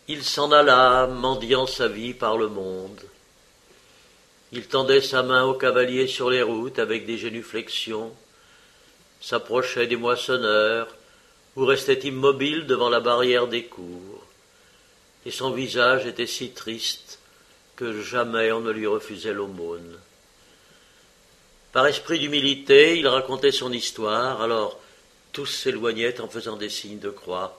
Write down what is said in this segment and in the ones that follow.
Il s'en alla, mendiant sa vie par le monde. Il tendait sa main aux cavaliers sur les routes avec des génuflexions, s'approchait des moissonneurs ou restait immobile devant la barrière des cours. Et son visage était si triste que jamais on ne lui refusait l'aumône. Par esprit d'humilité, il racontait son histoire, alors tous s'éloignaient en faisant des signes de croix.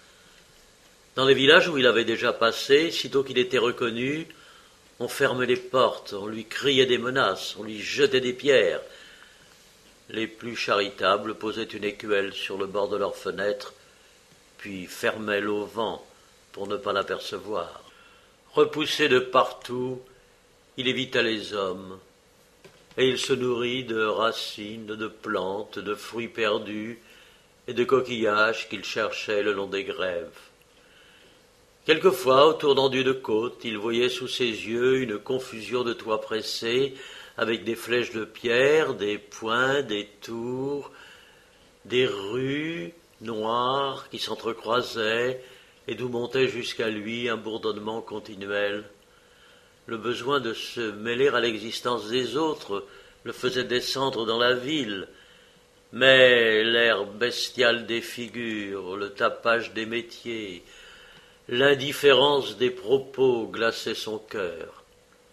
Dans les villages où il avait déjà passé, sitôt qu'il était reconnu, on fermait les portes, on lui criait des menaces, on lui jetait des pierres. Les plus charitables posaient une écuelle sur le bord de leurs fenêtres, puis fermaient l'auvent pour ne pas l'apercevoir. Repoussé de partout, il évita les hommes, et il se nourrit de racines, de plantes, de fruits perdus et de coquillages qu'il cherchait le long des grèves. Quelquefois, au tournant d'une côte, il voyait sous ses yeux une confusion de toits pressés, avec des flèches de pierre, des points, des tours, des rues noires qui s'entrecroisaient et d'où montait jusqu'à lui un bourdonnement continuel. Le besoin de se mêler à l'existence des autres le faisait descendre dans la ville, mais l'air bestial des figures, le tapage des métiers, l'indifférence des propos glaçaient son cœur.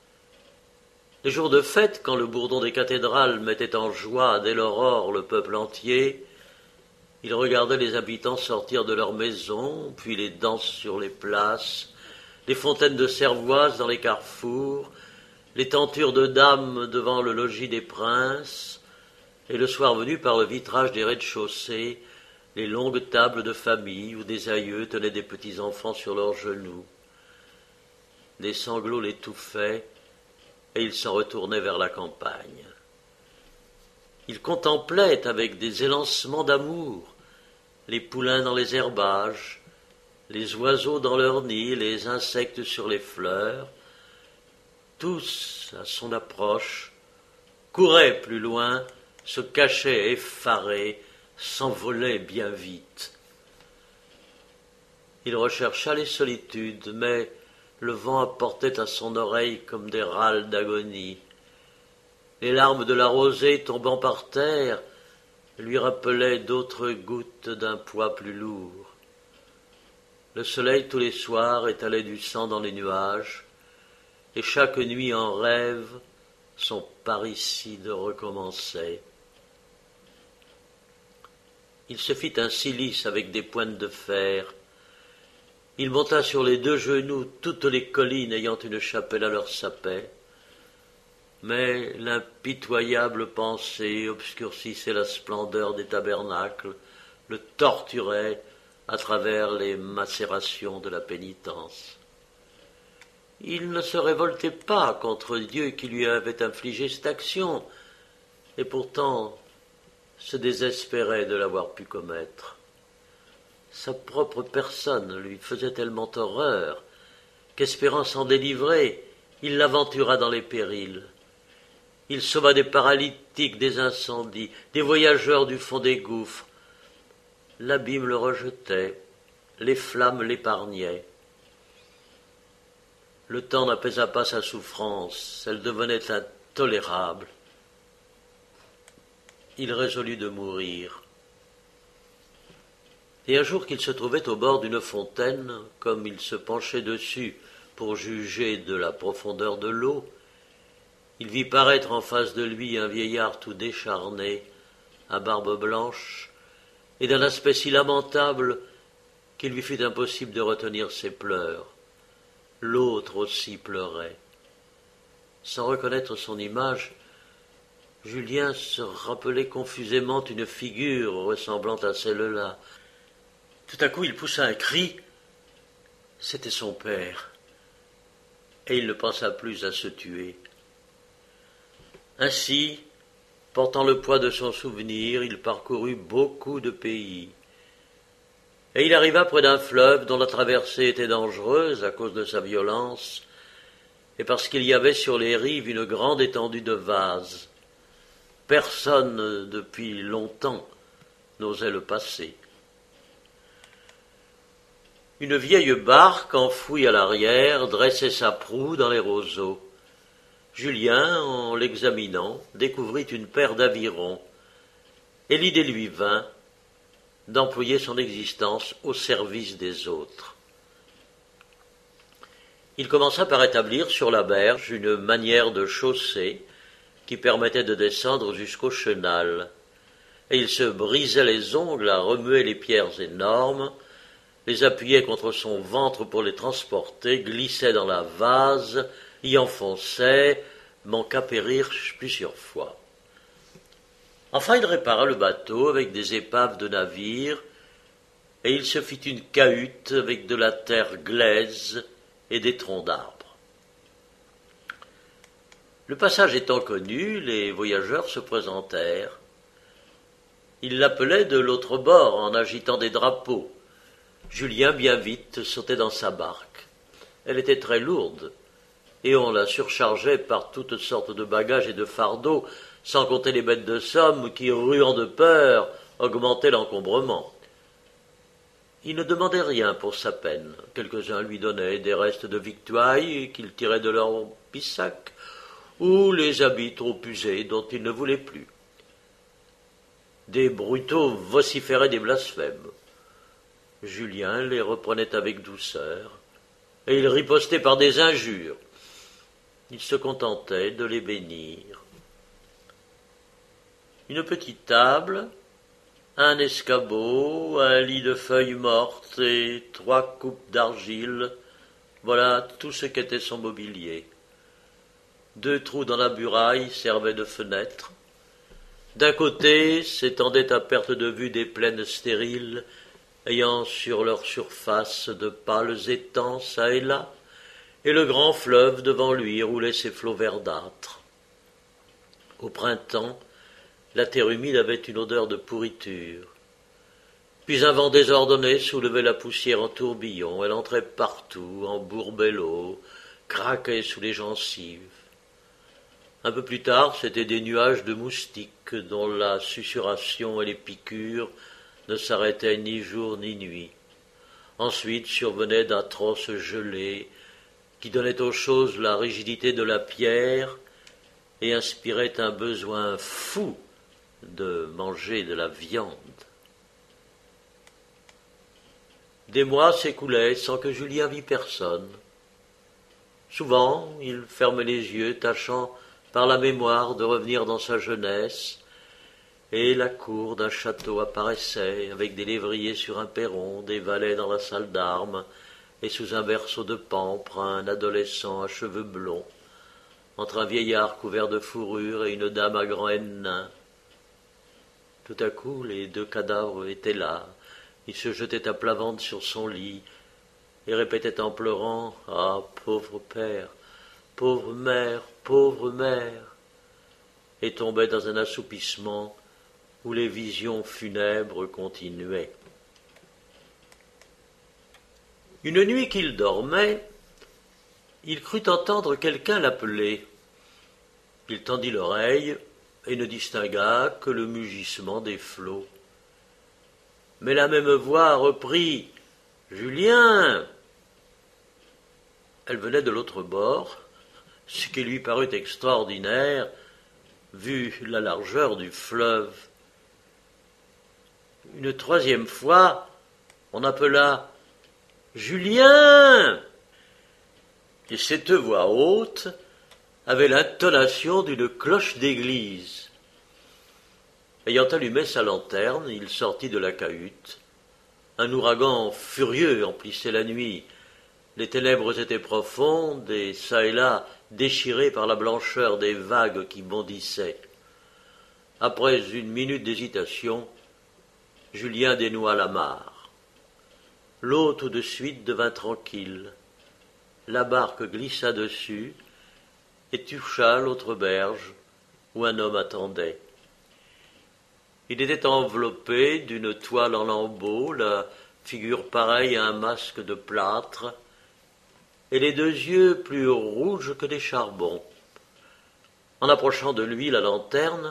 Les jours de fête, quand le bourdon des cathédrales mettait en joie dès l'aurore le peuple entier, il regardait les habitants sortir de leurs maisons, puis les danses sur les places, les fontaines de cervoise dans les carrefours, les tentures de dames devant le logis des princes, et le soir venu par le vitrage des rez-de-chaussée, les longues tables de famille où des aïeux tenaient des petits-enfants sur leurs genoux. Des sanglots l'étouffaient, et il s'en retournait vers la campagne. Il contemplait avec des élancements d'amour les poulains dans les herbages, les oiseaux dans leurs nids, les insectes sur les fleurs. Tous, à son approche, couraient plus loin, se cachaient effarés, s'envolaient bien vite. Il rechercha les solitudes, mais le vent apportait à son oreille comme des râles d'agonie. Les larmes de la rosée tombant par terre lui rappelaient d'autres gouttes d'un poids plus lourd. Le soleil tous les soirs étalait du sang dans les nuages, et chaque nuit en rêve, son parricide recommençait. Il se fit un cilice avec des pointes de fer. Il monta sur les 2 genoux toutes les collines ayant une chapelle à leur sapet. Mais l'impitoyable pensée obscurcissait la splendeur des tabernacles, le torturait à travers les macérations de la pénitence. Il ne se révoltait pas contre Dieu qui lui avait infligé cette action, et pourtant se désespérait de l'avoir pu commettre. Sa propre personne lui faisait tellement horreur qu'espérant s'en délivrer, il l'aventura dans les périls. Il sauva des paralytiques des incendies, des voyageurs du fond des gouffres. L'abîme le rejetait, les flammes l'épargnaient. Le temps n'apaisa pas sa souffrance, elle devenait intolérable. Il résolut de mourir. Et un jour qu'il se trouvait au bord d'une fontaine, comme il se penchait dessus pour juger de la profondeur de l'eau, il vit paraître en face de lui un vieillard tout décharné, à barbe blanche, et d'un aspect si lamentable qu'il lui fut impossible de retenir ses pleurs. L'autre aussi pleurait. Sans reconnaître son image, Julien se rappelait confusément une figure ressemblant à celle-là. Tout à coup, il poussa un cri. C'était son père. Et il ne pensa plus à se tuer. Ainsi, portant le poids de son souvenir, il parcourut beaucoup de pays. Et il arriva près d'un fleuve dont la traversée était dangereuse à cause de sa violence, et parce qu'il y avait sur les rives une grande étendue de vases. Personne, depuis longtemps, n'osait le passer. Une vieille barque enfouie à l'arrière dressait sa proue dans les roseaux. Julien, en l'examinant, découvrit une paire d'avirons, et l'idée lui vint d'employer son existence au service des autres. Il commença par établir sur la berge une manière de chaussée qui permettait de descendre jusqu'au chenal, et il se brisait les ongles à remuer les pierres énormes, les appuyait contre son ventre pour les transporter, glissait dans la vase, y enfonçait, manqua périr plusieurs fois. Enfin, il répara le bateau avec des épaves de navires, et il se fit une cahute avec de la terre glaise et des troncs d'arbres. Le passage étant connu, les voyageurs se présentèrent. Ils l'appelaient de l'autre bord en agitant des drapeaux. Julien, bien vite, sautait dans sa barque. Elle était très lourde, et on la surchargeait par toutes sortes de bagages et de fardeaux, sans compter les bêtes de somme qui, ruant de peur, augmentaient l'encombrement. Il ne demandait rien pour sa peine. Quelques-uns lui donnaient des restes de victuailles qu'ils tiraient de leur pissac, ou les habits trop usés dont il ne voulait plus. Des brutaux vociféraient des blasphèmes. Julien les reprenait avec douceur, et il ripostait par des injures. Il se contentait de les bénir. Une petite table, un escabeau, un lit de feuilles mortes et 3 coupes d'argile, voilà tout ce qu'était son mobilier. 2 trous dans la muraille servaient de fenêtres. D'un côté s'étendaient à perte de vue des plaines stériles, ayant sur leur surface de pâles étangs çà et là, et le grand fleuve devant lui roulait ses flots verdâtres. Au printemps, la terre humide avait une odeur de pourriture. Puis un vent désordonné soulevait la poussière en tourbillon, elle entrait partout, embourbait l'eau, craquait sous les gencives. Un peu plus tard, c'étaient des nuages de moustiques dont la susurration et les piqûres ne s'arrêtaient ni jour ni nuit. Ensuite survenaient d'atroces gelées qui donnaient aux choses la rigidité de la pierre et inspiraient un besoin fou de manger de la viande. Des mois s'écoulaient sans que Julien vît personne. Souvent, il fermait les yeux, tâchant par la mémoire de revenir dans sa jeunesse, et la cour d'un château apparaissait, avec des lévriers sur un perron, des valets dans la salle d'armes, et sous un berceau de pampres, un adolescent à cheveux blonds, entre un vieillard couvert de fourrure et une dame à grands haines nains. Tout à coup, les 2 cadavres étaient là. Il se jetait à plat ventre sur son lit et répétait en pleurant « Ah, pauvre père, pauvre mère, et tombait dans un assoupissement où les visions funèbres continuaient. Une nuit qu'il dormait, il crut entendre quelqu'un l'appeler. Il tendit l'oreille et ne distingua que le mugissement des flots. Mais la même voix reprit « Julien !» Elle venait de l'autre bord, ce qui lui parut extraordinaire, vu la largeur du fleuve. Une 3e fois, on appela « Julien !» Et cette voix haute avait l'intonation d'une cloche d'église. Ayant allumé sa lanterne, il sortit de la cahute. Un ouragan furieux emplissait la nuit. Les ténèbres étaient profondes et çà et là déchirées par la blancheur des vagues qui bondissaient. Après une minute d'hésitation, Julien dénoua l'amarre. L'eau tout de suite devint tranquille. La barque glissa dessus et toucha l'autre berge où un homme attendait. Il était enveloppé d'une toile en lambeaux, la figure pareille à un masque de plâtre, et les 2 yeux plus rouges que des charbons. En approchant de lui la lanterne,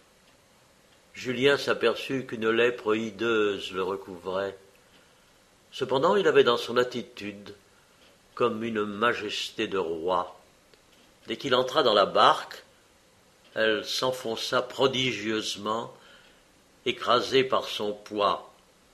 Julien s'aperçut qu'une lèpre hideuse le recouvrait. Cependant, il avait dans son attitude comme une majesté de roi. Dès qu'il entra dans la barque, elle s'enfonça prodigieusement, écrasée par son poids.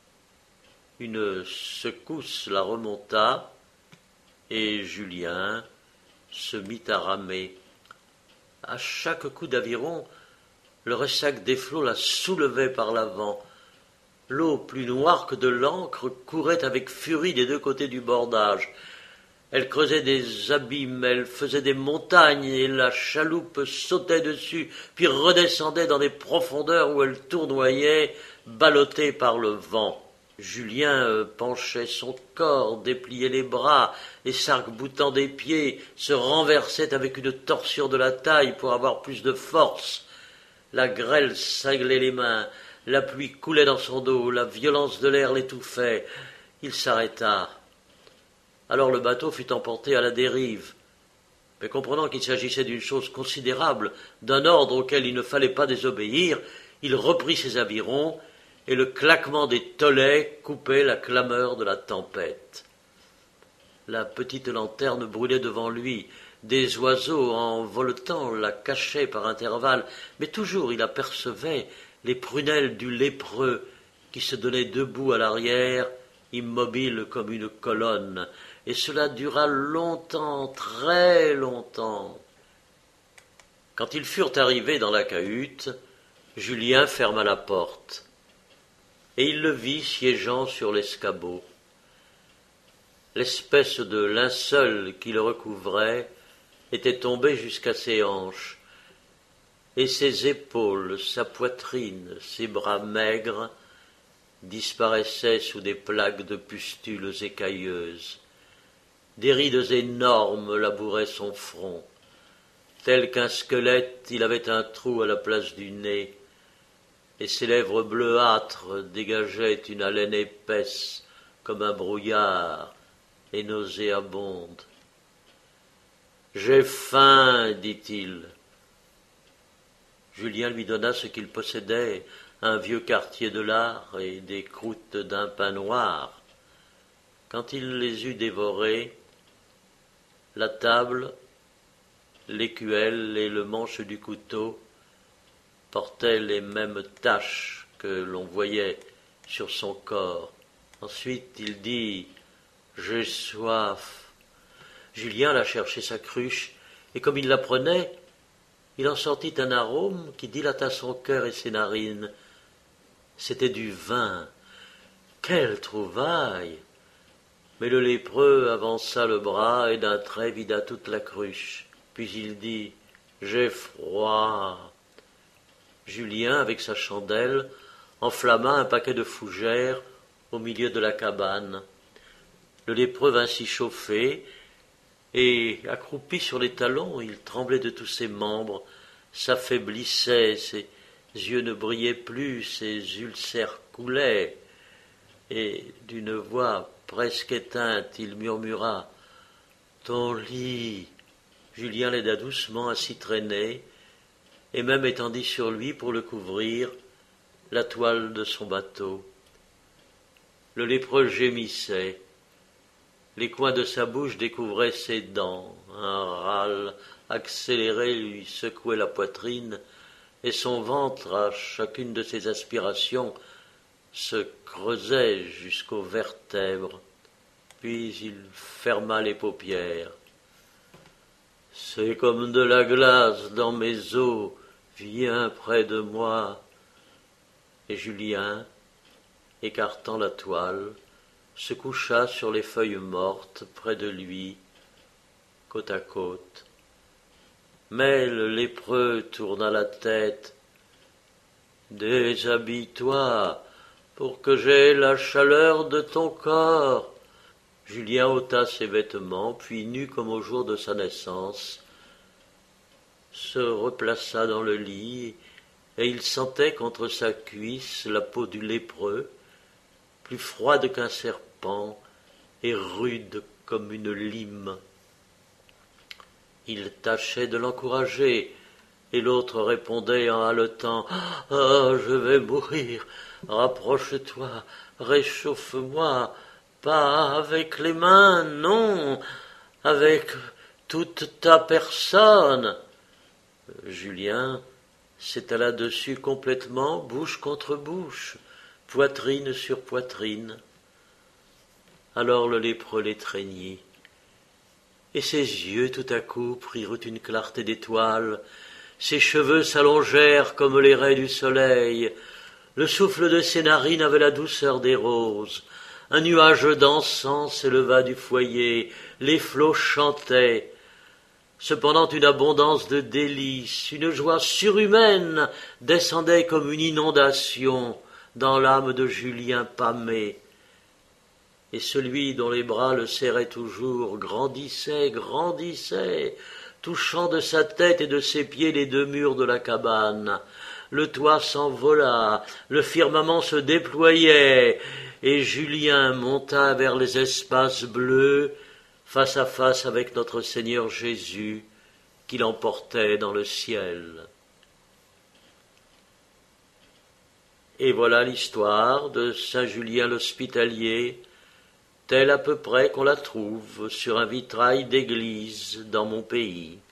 Une secousse la remonta, et Julien se mit à ramer. À chaque coup d'aviron, le ressac des flots la soulevait par l'avant. L'eau, plus noire que de l'encre, courait avec furie des deux côtés du bordage. Elle creusait des abîmes, elle faisait des montagnes, et la chaloupe sautait dessus, puis redescendait dans des profondeurs où elle tournoyait, ballottée par le vent. Julien penchait son corps, dépliait les bras, et s'arc-boutant des pieds, se renversait avec une torsion de la taille pour avoir plus de force. La grêle cinglait les mains, la pluie coulait dans son dos, la violence de l'air l'étouffait. Il s'arrêta. Alors le bateau fut emporté à la dérive. Mais comprenant qu'il s'agissait d'une chose considérable, d'un ordre auquel il ne fallait pas désobéir, il reprit ses avirons, et le claquement des tolets coupait la clameur de la tempête. La petite lanterne brûlait devant lui. Des oiseaux, en voletant, la cachaient par intervalles, mais toujours il apercevait les prunelles du lépreux qui se donnait debout à l'arrière, immobile comme une colonne, et cela dura longtemps, très longtemps. Quand ils furent arrivés dans la cahute, Julien ferma la porte, et il le vit siégeant sur l'escabeau. L'espèce de linceul qui le recouvrait était tombé jusqu'à ses hanches, et ses épaules, sa poitrine, ses bras maigres disparaissaient sous des plaques de pustules écailleuses. Des rides énormes labouraient son front. Tel qu'un squelette, il avait un trou à la place du nez, et ses lèvres bleuâtres dégageaient une haleine épaisse comme un brouillard et nauséabonde. « J'ai faim, dit-il. » Julien lui donna ce qu'il possédait, un vieux quartier de lard et des croûtes d'un pain noir. Quand il les eut dévorées, la table, l'écuelle et le manche du couteau portaient les mêmes taches que l'on voyait sur son corps. Ensuite il dit « J'ai soif ». Julien alla chercher sa cruche, et comme il la prenait, il en sortit un arôme qui dilata son cœur et ses narines. C'était du vin. Quelle trouvaille! Mais le lépreux avança le bras et d'un trait vida toute la cruche. Puis il dit « J'ai froid ». Julien, avec sa chandelle, enflamma un paquet de fougères au milieu de la cabane. Le lépreux vint s'y chauffer, et, accroupi sur les talons, il tremblait de tous ses membres, s'affaiblissait, ses yeux ne brillaient plus, ses ulcères coulaient, et d'une voix presque éteinte, il murmura « Ton lit !» Julien l'aida doucement à s'y traîner, et même étendit sur lui, pour le couvrir, la toile de son bateau. Le lépreux gémissait. Les coins de sa bouche découvraient ses dents. Un râle accéléré lui secouait la poitrine, et son ventre, à chacune de ses aspirations, se creusait jusqu'aux vertèbres. Puis il ferma les paupières. « C'est comme de la glace dans mes os, viens près de moi. » Et Julien, écartant la toile, se coucha sur les feuilles mortes près de lui, côte à côte. Mais le lépreux tourna la tête. « Déshabille-toi pour que j'aie la chaleur de ton corps. » Julien ôta ses vêtements, puis, nu comme au jour de sa naissance, se replaça dans le lit, et il sentait contre sa cuisse la peau du lépreux, plus froide qu'un serpent et rude comme une lime. Il tâchait de l'encourager, et l'autre répondait en haletant « Ah, je vais mourir, rapproche-toi, réchauffe-moi, Pas avec les mains, non, avec toute ta personne. Julien s'étala dessus complètement, bouche contre bouche, poitrine sur poitrine. Alors le lépreux l'étreignit, et ses yeux tout à coup prirent une clarté d'étoile, ses cheveux s'allongèrent comme les raies du soleil, le souffle de ses narines avait la douceur des roses, un nuage d'encens s'éleva du foyer, les flots chantaient. Cependant une abondance de délices, une joie surhumaine descendait comme une inondation dans l'âme de Julien pâmé. Et celui dont les bras le serraient toujours grandissait, touchant de sa tête et de ses pieds les deux murs de la cabane. Le toit s'envola, le firmament se déployait, et Julien monta vers les espaces bleus, face à face avec notre Seigneur Jésus, qui l'emportait dans le ciel. Et voilà l'histoire de Saint Julien l'Hospitalier, telle à peu près qu'on la trouve sur un vitrail d'église dans mon pays.